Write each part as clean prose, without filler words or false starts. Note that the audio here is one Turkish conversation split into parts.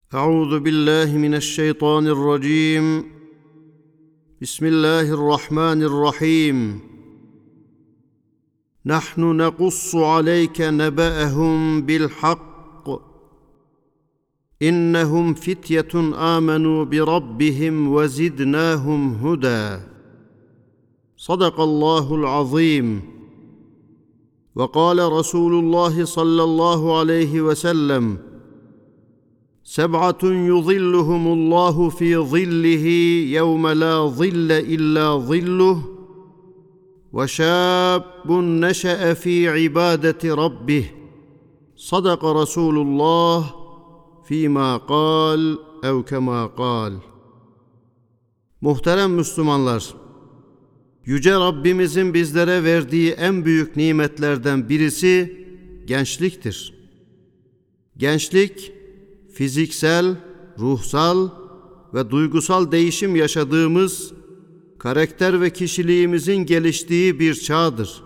أعوذ بالله من الشيطان الرجيم. بسم الله الرحمن الرحيم. نحن نقص عليك نبأهم بالحق إنهم فتية آمنوا بربهم وزدناهم هدى. صدق الله العظيم. وقال رسول الله صلى الله عليه وسلم: 7 يظلهم الله في ظله يوم لا ظل إلا ظله وشاب نشأ في عبادة ربه. صدق رسول الله فيما قال أو كما قال. Muhterem Müslümanlar, Yüce Rabbimizin bizlere verdiği en büyük nimetlerden birisi gençliktir. Gençlik, fiziksel, ruhsal ve duygusal değişim yaşadığımız, karakter ve kişiliğimizin geliştiği bir çağdır.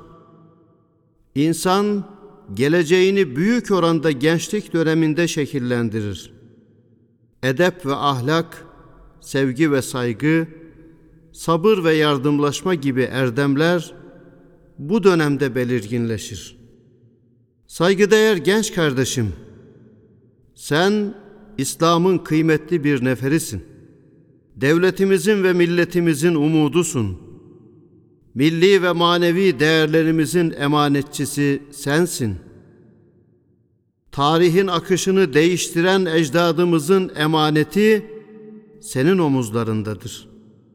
İnsan, geleceğini büyük oranda gençlik döneminde şekillendirir. Edep ve ahlak, sevgi ve saygı, sabır ve yardımlaşma gibi erdemler bu dönemde belirginleşir. Saygıdeğer genç kardeşim, sen İslam'ın kıymetli bir neferisin. Devletimizin ve milletimizin umudusun. Milli ve manevi değerlerimizin emanetçisi sensin. Tarihin akışını değiştiren ecdadımızın emaneti senin omuzlarındadır.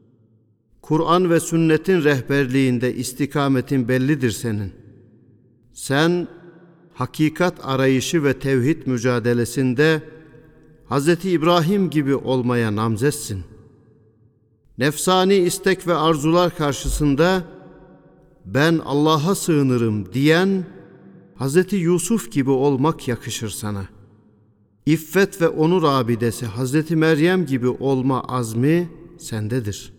Kur'an ve sünnetin rehberliğinde istikametin bellidir senin. Sen, hakikat arayışı ve tevhid mücadelesinde Hz. İbrahim gibi olmaya namzetsin. Nefsani istek ve arzular karşısında ben Allah'a sığınırım diyen Hz. Yusuf gibi olmak yakışır sana. İffet ve onur abidesi Hz. Meryem gibi olma azmi sendedir.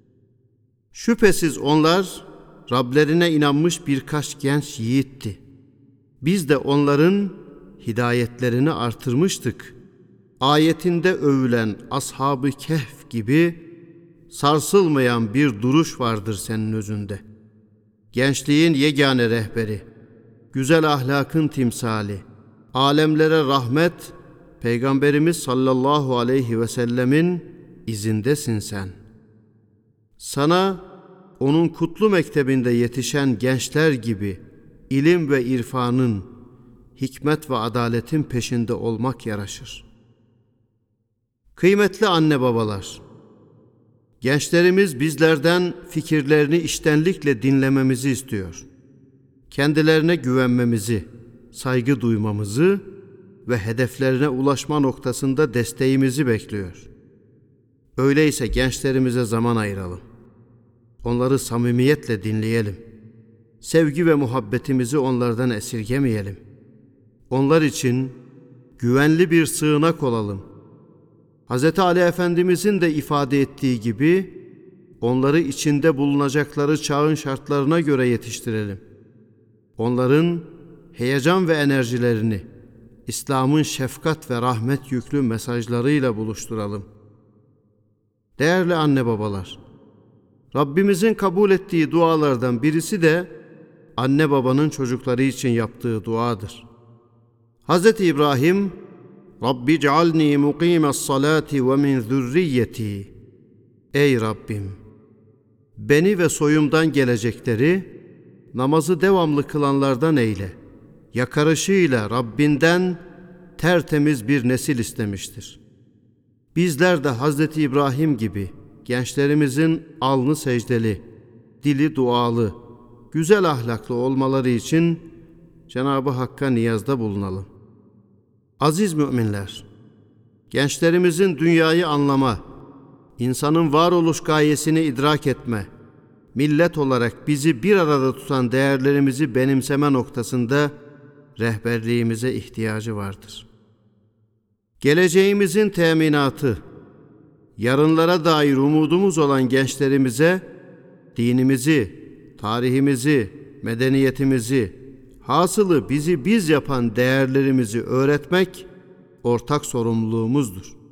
Şüphesiz onlar Rablerine inanmış birkaç genç yiğitti. Biz de onların hidayetlerini artırmıştık. Ayetinde övülen Ashab-ı Kehf gibi sarsılmayan bir duruş vardır senin özünde. Gençliğin yegane rehberi, güzel ahlakın timsali, alemlere rahmet, Peygamberimiz sallallahu aleyhi ve sellemin izindesin sen. Sana onun kutlu mektebinde yetişen gençler gibi ilim ve irfanın, hikmet ve adaletin peşinde olmak yaraşır. Kıymetli anne babalar, gençlerimiz bizlerden fikirlerini içtenlikle dinlememizi istiyor. Kendilerine güvenmemizi, saygı duymamızı ve hedeflerine ulaşma noktasında desteğimizi bekliyor. Öyleyse gençlerimize zaman ayıralım. Onları samimiyetle dinleyelim. Sevgi ve muhabbetimizi onlardan esirgemeyelim. Onlar için güvenli bir sığınak olalım. Hz. Ali Efendimizin de ifade ettiği gibi onları içinde bulunacakları çağın şartlarına göre yetiştirelim. Onların heyecan ve enerjilerini İslam'ın şefkat ve rahmet yüklü mesajlarıyla buluşturalım. Değerli anne babalar, Rabbimizin kabul ettiği dualardan birisi de anne babanın çocukları için yaptığı duadır. Hz. İbrahim, Rabbi cealni mukimes salati ve min zürriyeti. Ey Rabbim! Beni ve soyumdan gelecekleri namazı devamlı kılanlardan eyle. Yakarışıyla Rabbinden tertemiz bir nesil istemiştir. Bizler de Hz. İbrahim gibi gençlerimizin alnı secdeli, dili dualı, güzel ahlaklı olmaları için Cenab-ı Hakk'a niyazda bulunalım. Aziz müminler, gençlerimizin dünyayı anlama, insanın varoluş gayesini idrak etme, millet olarak bizi bir arada tutan değerlerimizi benimseme noktasında rehberliğimize ihtiyacı vardır. Geleceğimizin teminatı, yarınlara dair umudumuz olan gençlerimize dinimizi, tarihimizi, medeniyetimizi, hasılı bizi biz yapan değerlerimizi öğretmek ortak sorumluluğumuzdur.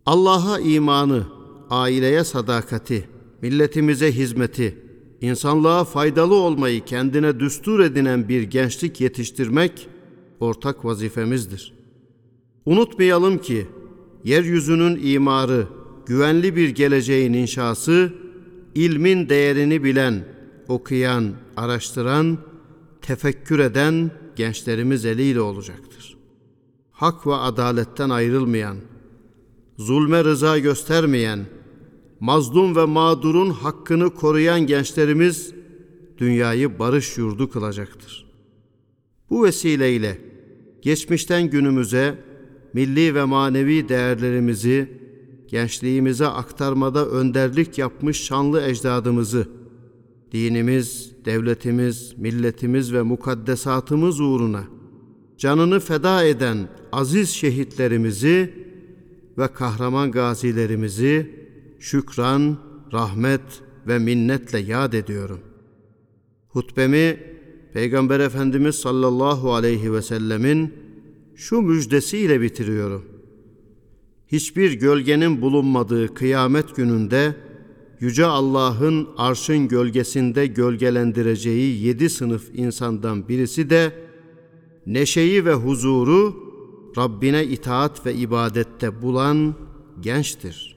Allah'a imanı, aileye sadakati, milletimize hizmeti, insanlığa faydalı olmayı kendine düstur edinen bir gençlik yetiştirmek ortak vazifemizdir. Unutmayalım ki yeryüzünün imarı, güvenli bir geleceğin inşası, ilmin değerini bilen, okuyan, araştıran, tefekkür eden gençlerimiz eliyle olacaktır. Hak ve adaletten ayrılmayan, zulme rıza göstermeyen, mazlum ve mağdurun hakkını koruyan gençlerimiz dünyayı barış yurdu kılacaktır. Bu vesileyle geçmişten günümüze milli ve manevi değerlerimizi gençliğimize aktarmada önderlik yapmış şanlı ecdadımızı, dinimiz, devletimiz, milletimiz ve mukaddesatımız uğruna canını feda eden aziz şehitlerimizi ve kahraman gazilerimizi şükran, rahmet ve minnetle yad ediyorum. Hutbemi Peygamber Efendimiz sallallahu aleyhi ve sellemin şu müjdesiyle bitiriyorum. Hiçbir gölgenin bulunmadığı kıyamet gününde Yüce Allah'ın arşın gölgesinde gölgelendireceği 7 sınıf insandan birisi de neşeyi ve huzuru Rabbine itaat ve ibadette bulan gençtir.